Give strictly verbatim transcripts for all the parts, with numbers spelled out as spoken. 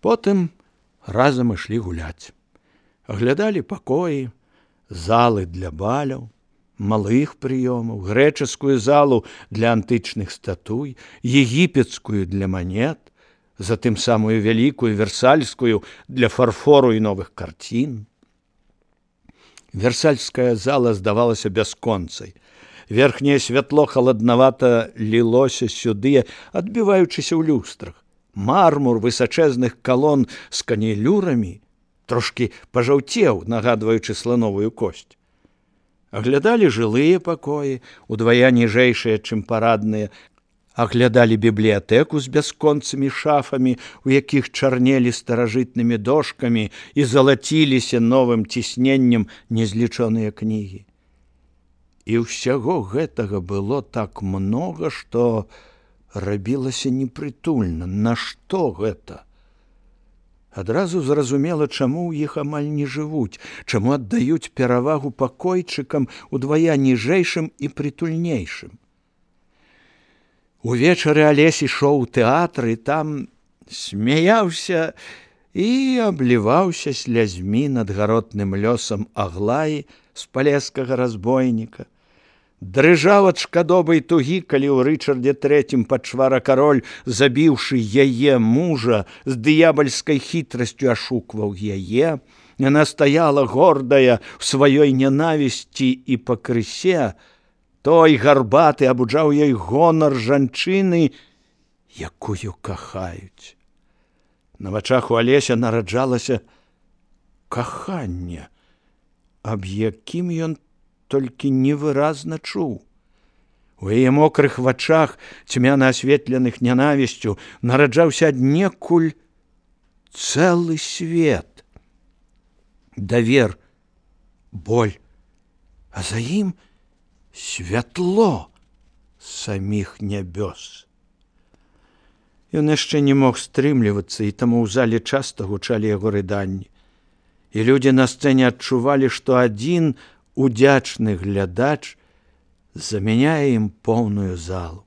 Потым разам ішлі гуляць. Аглядалі пакоі, залы для баляў, малых прыёмаў, грэчаскую залу для антычных статуй, егіпецкую для манет, затым самую вялікую версальскую для фарфору і новых карцін. Версальская зала здавалася бясконцай. Верхняе святло халаднавата лілося сюды, адбіваючыся ў люстрах. Мармур высачэзных калон з канелюрамі трошкі пажаўцеў, нагадваючы слановую косць. Аглядалі жылыя пакоі, удвая ніжэйшыя, чым парадныя, аглядалі бібліятэку з бясконцымі шафамі, у якіх чарнелі старажытнымі дошкамі і залаціліся новым цісненнем незлічоныя кнігі. І ўсяго гэтага было так многа, што рабілася непрытульна. Нашто гэта? Адразу зразумела, чаму ў іх амаль не жывуць, чаму аддаюць перавагу пакойчыкам удвая ніжэйшым і прытульнейшым. Увечары Алесь ішоў у тэатр і там смяяўся і абліваўся слязьмі над гаротным лёсам Аглаі з палескага разбойніка. Дрыжаў ад шкадобай тугі, калі ў Рычардзе трэцім пачвара кароль, забіўшы яе мужа, з дыябальскай хітрасцю ашукваў яе. Яна стаяла гордая ў сваёй нянавісці і пакрысе. Той гарбаты абуджаў ёй гонар жанчыны, якую кахаюць. На вачах у Алеся нараджалася каханне, аб якім ён толькі невыразна чуў. У яе мокрых вачах, цьмяна асветленых нянавісцю, нараджаўся аднекуль цэлы свет. Давер, боль, а за ім святло саміх нябёс. Ён яшчэ не мог стрымлівацца, і таму ў зале часта гучалі яго рыданні. І людзі на сцэне адчувалі, што адзін удзячны глядач замяняе ім поўную залу.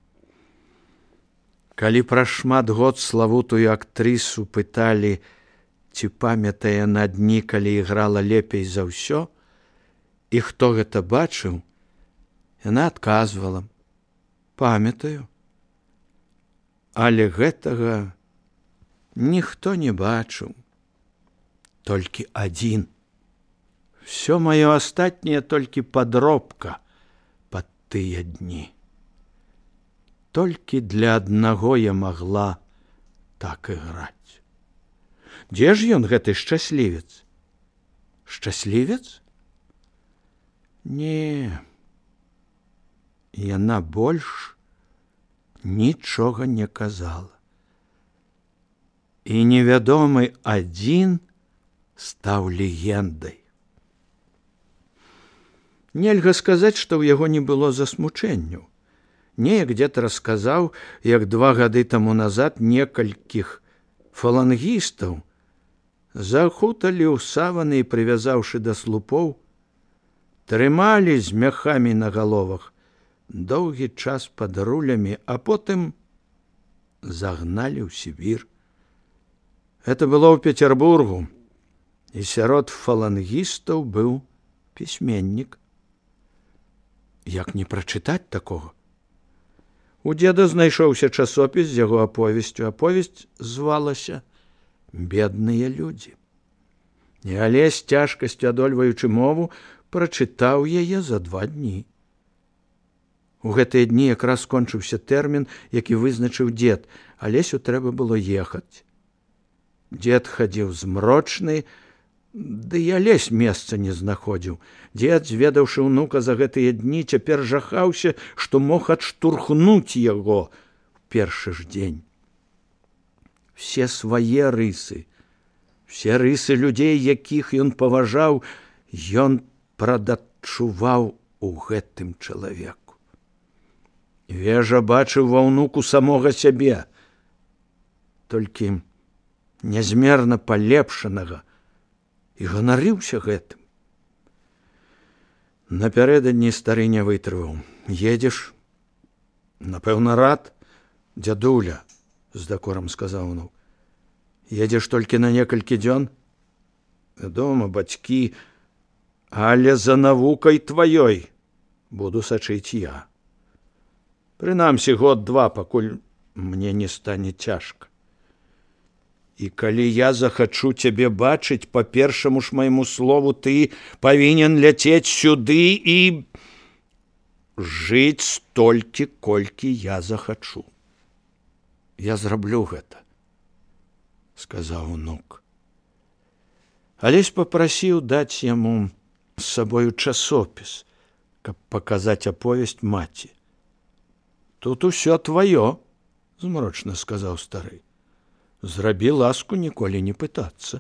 Калі праз шмат год славутую актрысу пыталі, ці памятае на дні, калі іграла лепей за ўсё, і хто гэта бачыў, яна адказвала: памятаю. Але гэтага ніхто не бачыў, толькі адзін. Всё маё астатняе толькі падробка пад тыя дні. Толькі для аднаго я магла так іграць. Дзе ж ён, гэты шчаслівец? Шчаслівец? Не, яна больш нічога не казала. І невядомы адзін стаў легендай. Нельга сказаць, што ў яго не было засмучэнняў. Неяк дзе-то расказаў, як два гады таму назад некалькіх фалангістаў захуталі ў саваны і, прывязаўшы да слупоў, трымалі з мяхамі на галовах доўгі час пад рулямі, а потым загналі ў Сібір. Гэта было ў Петербургу, і сярод фалангістаў быў пісьменнік. Як не прачытаць такога? У дзеда знайшоўся часопіс з яго аповесцю. Аповесць звалася «Бедныя людзі». І Алесь, цяжкасцю адольваючы мову, прачытаў яе за два дні. У гэтыя дні якраз скончыўся тэрмін, які вызначыў дзед. Алесю трэба было ехаць. Дзед хадзіў змрочны, ды і Алесь месца не знаходзіў. Дзед, зведаўшы ўнука за гэтыя дні, цяпер жахаўся, што мог адштурхнуць яго ў першы ж дзень. Все свае рысы, все рысы людзей, якіх ён паважаў, ён прададчуваў у гэтым чалавеку. Вежа бачыў ва ўнуку самога сябе, толькі нязмерна палепшанага, і ганарыўся гэтым. Напярэдадні стары не вытрываў. Едзеш? Напэўна, рад, дзядуля, з дакорам сказаў унук. Едзеш толькі на некалькі дзён? Вядома, бацькі, але за навукай тваёй буду сачыць я. Прынамсі год-два, пакуль мне не стане цяжка. І калі я захачу цябе бачыць, па першаму ж майму слову, ты павінен ляцець сюды і жыць столькі, колькі я захачу. Я зраблю гэта, сказаў унук. Алесь папрасіў даць яму з сабою часопіс, каб паказаць аповесць маці. Тут усё тваё, змрочна сказаў стары. Зрабі ласку ніколі не пытацца.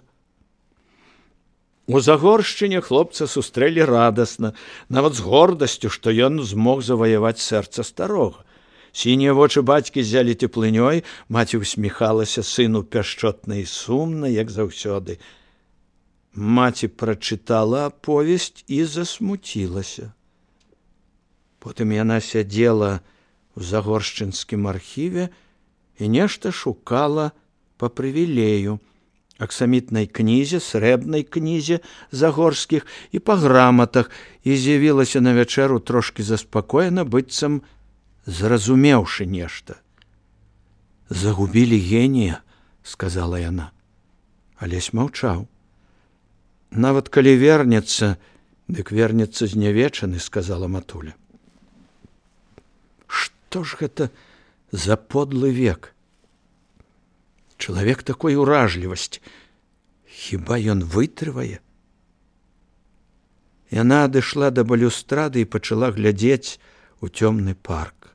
У Загоршчыне хлопца сустрэлі радасна, нават з гордасцю, што ён змог заваяваць сэрца старога. Сінія вочы бацькі ззялі теплынёй, маці усміхалася сыну пяшчотна і сумна, як заўсёды. Маці прачытала аповесць і засмуцілася. Потым яна сядзела у Загоршчынскім архіве і нешта шукала па прывілею, аксамітнай кнізе, срэбнай кнізе загорскіх і па граматах, і з'явілася на вячэру трошкі заспакоена, быццам зразумеўшы нешта. Загубілі генія, сказала яна. Алесь маўчаў. Нават калі вернецца, дык вернецца знявечаны, сказала матуля. Што ж гэта за подлы век? Чалавек такой уражлівасці. Хіба ён вытрывае? Яна адышла да балюстрады і пачала глядзець у цёмны парк.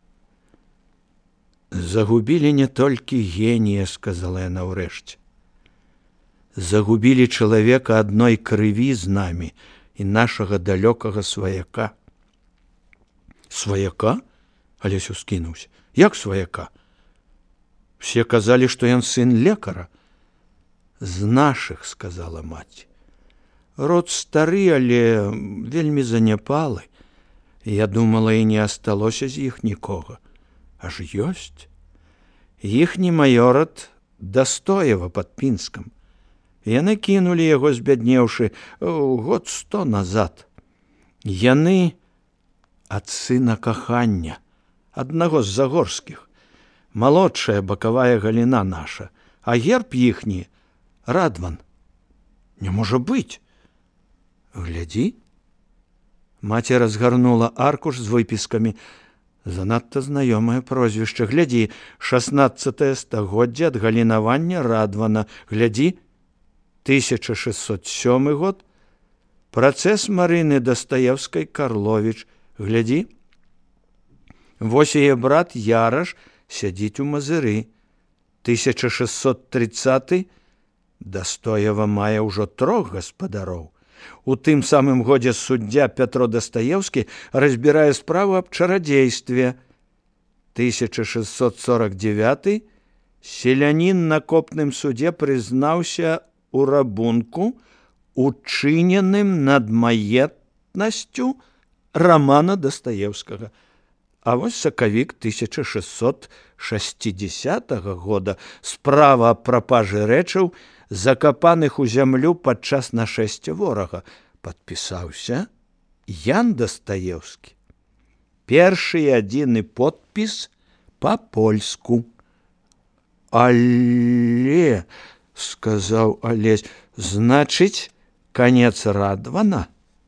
Загубілі не толькі генія, сказала яна ўрэшце. Загубілі чалавека адной крыві з намі і нашага далёкага сваяка. Сваяка? Алесь ускінуўся. Як сваяка? Все казалі, што ён сын лекара. З нашых, сказала маці. Род стары, але вельмі заняпалы. Я думала, і не асталося з іх нікога. Аж ёсць. Іхні маёрат Дастоева пад Пінскам. Яны кінулі яго, збяднеўшы, год сто назад. Яны ад сына кахання, аднаго з загорскіх. Малодшая бакавая галіна наша, а герб іхні — Радван. Не можа быць. Глядзі. Маці разгарнула аркуш з выпіскамі. Занадта знаёмае прозвішча. Глядзі, шаснаццатае стагоддзе ад галінавання Радвана. Глядзі, тысяча шэсцьсот сёмы год. Працэс Марыны Дастаевскай Карловіч. Глядзі. Вось яе брат Яраш сядзіць у Мазыры. тысяча шэсцьсот трыццаты. Дастоева мае ўжо трох гаспадароў. У тым самым годзе суддзя Пятро Дастаевскі разбірае справу аб чарадзействе. тысяча шэсцьсот сорок дзевяты. Селянін на копным судзе прызнаўся у рабунку, учыненым над маетнасцю Рамана Дастаевскага. А вось сакавік тысяча шэсцьсот шэсцідзесятага года. Справа аб прапажы рэчаў, закапаных у зямлю падчас нашэсця ворага. Падпісаўся Ян Дастаевскі. Першы і адзіны подпіс па-польску. Але, сказаў Алесь, значыць, канец Радвана?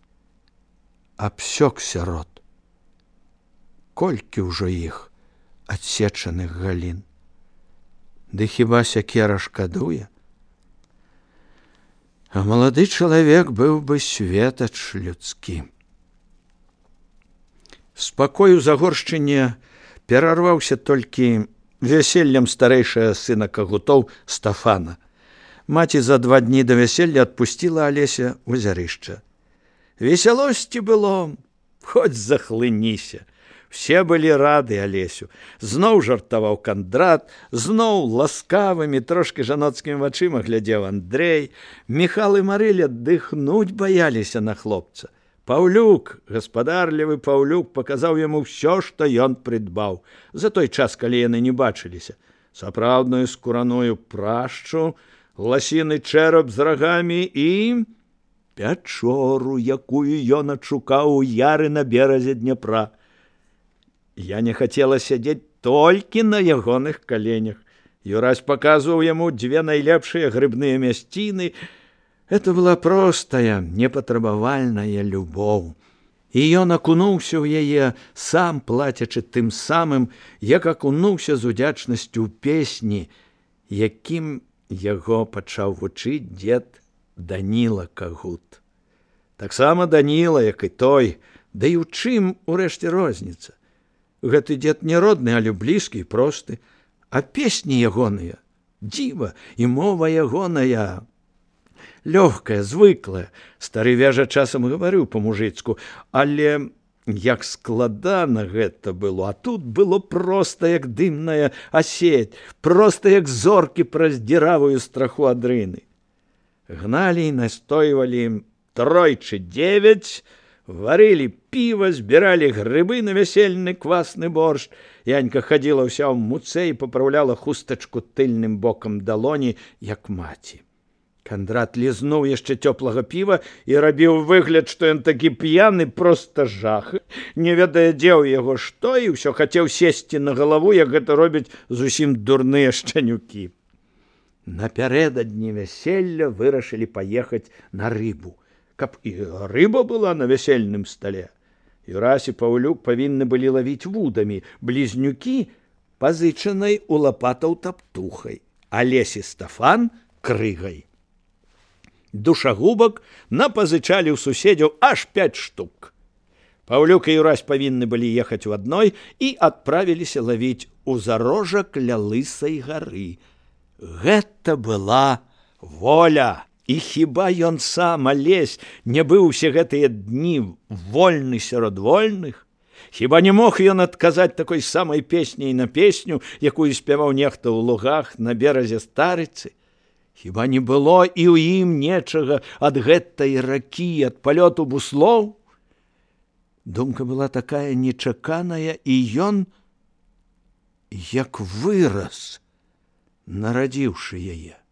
Абсёкся род. Колькі ўжо іх адсечаных галін? Ды хіба сякера шкадуе? А малады чалавек быў бы светач людскі. Спакой у Загоршчыне перарваўся толькі вяселлем старэйшага сына Кагутоў Стафана. Маці за два дні да вяселля адпусціла Алеся ў Зарышча. Весялосці было, хоць захлыніся. Все былі рады Алесю. Зноў жартаваў Кандрат, зноў ласкавымі, трошкі жаноцкімі вачыма глядзеў Андрэй. Міхал і Марыля дыхнуць баяліся на хлопца. Паўлюк, гаспадарлівы Паўлюк, паказаў яму ўсё, што ён прыдбаў за той час, калі яны не бачыліся. Сапраўдную скураную прашчу, ласіны чэрап з рагамі і пячору, якую ён адшукаў у яры на беразе Дняпра. Я не хацела сядзець толькі на ягоных каленях. Юрась паказваў яму дзве найлепшыя грыбныя мясціны. Это была простая, непатрабавальная любоў. І ён акунуўся ў яе, сам плацячы тым самым, як акунуўся з удзячнасцю ў песні, якім яго пачаў вучыць дзед Даніла Кагут. Таксама Даніла, як і той, да і ў чым урэшце розніца. Гэты дзед не родны, але блізкі і просты, а песні ягоныя, дзіва, і мова ягоная лёгкая, звыклая. Стары вяжа часам гаварыў па-мужыцку, але як складана гэта было, а тут было проста як дымная асеть, проста як зоркі праз дзіравую страху ад рыны. Гналі і настойвалі тройчы дзевяць, варылі піва, збіралі грыбы на вясельны квасны боршч. Янька хадзіла ўся ў муцэ і папраўляла хустачку тыльным бокам далоні, як маці. Кандрат лізнуў яшчэ цёплага піва і рабіў выгляд, што ён такі п'яны, проста жах. Не ведае, дзе ў яго што, і ўсё хацеў сесці на галаву, як гэта робяць зусім дурныя шчанюкі. Напярэдадні вяселля вырашылі паехаць на рыбу, каб і рыба была на вясельным стале. Юрась і Паўлюк павінны былі лавіць вудамі, блізнюкі пазычанай у лапатаў таптухай, а Лесі Стафан крыгай. Душагубак напазычалі ў суседзяў аж пяць штук. Паўлюк і Юрась павінны былі ехаць у адной і адправіліся лавіць у зарожак ля Лысай гары. Гэта была воля. І хіба ён сам, Алесь, не быў усе гэтыя дні вольны сярод вольных? Хіба не мог ён адказаць такой самай песняй на песню, якую спяваў нехта ў лугах на беразе Старыцы? Хіба не было і ў ім нечага ад гэтай ракі, ад палёту буслоў? Думка была такая нечаканая, і ён, як вырас, нарадзіўшы яе.